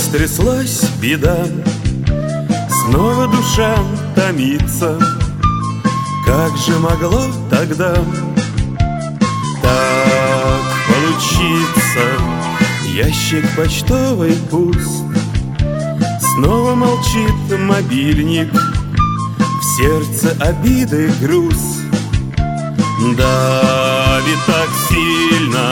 стряслась беда, снова душа томится. Как же могло тогда так получиться? Ящик почтовый пуст, снова молчит мобильник, в сердце обиды груз давит так сильно.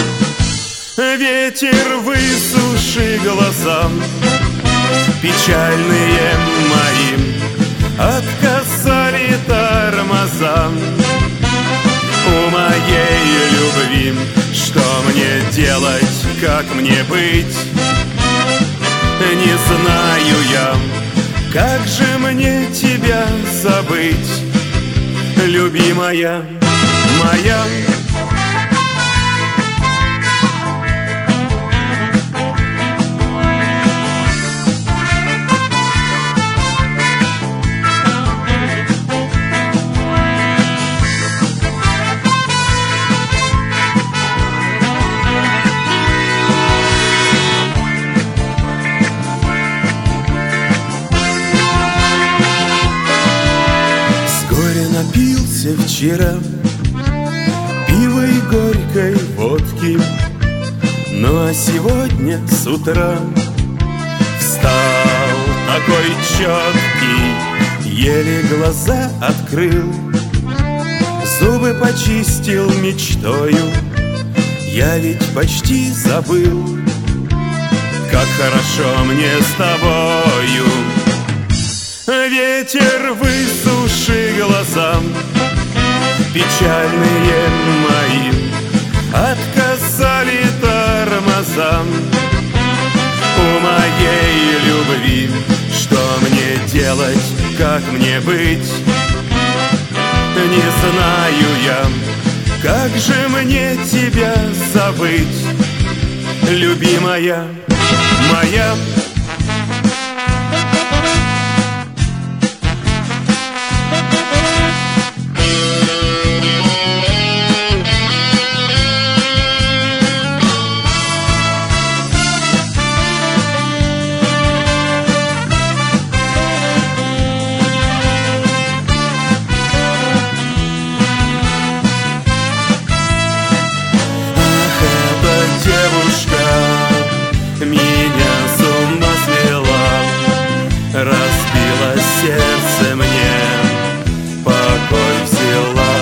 Ветер, высуши глаза, печальные моим отказали тормоза. У моей любви что мне делать, как мне быть? Не знаю я, как же мне тебя забыть, любимая моя. Напился вчера пива и горькой водки, ну а сегодня с утра встал такой четкий, еле глаза открыл, зубы почистил мечтою. Я ведь почти забыл, как хорошо мне с тобою. Ветер, высуши глаза, печальные мои отказали тормоза. У моей любви что мне делать, как мне быть? Не знаю я, как же мне тебя забыть, любимая моя. Меня с ума свела, разбила сердце мне, покой взяла.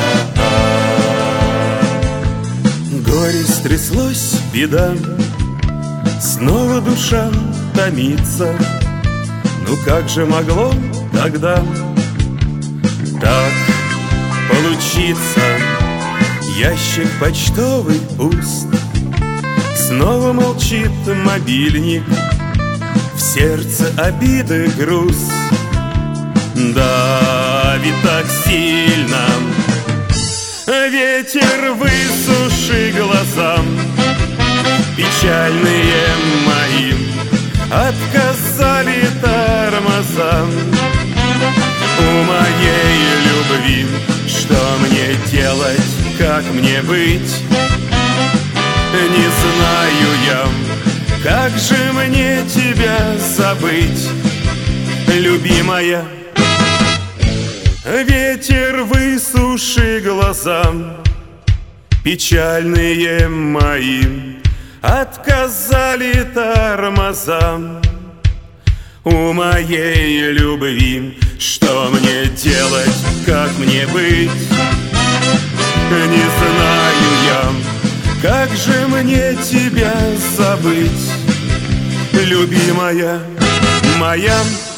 Горе стряслось, беда, снова душа томится. Ну как же могло тогда так получиться? Ящик почтовый пуст, снова молчит мобильник, в сердце обиды груз давит так сильно. Ветер, высуши глаза, печальные мои отказали тормоза. У моей любви что мне делать, как мне быть? Не знаю я, как же мне тебя забыть, любимая. Ветер, высуши глаза, печальные мои отказали тормоза. У моей любви что мне делать, как мне быть? Не знаю я, как же мне тебя забыть, любимая моя.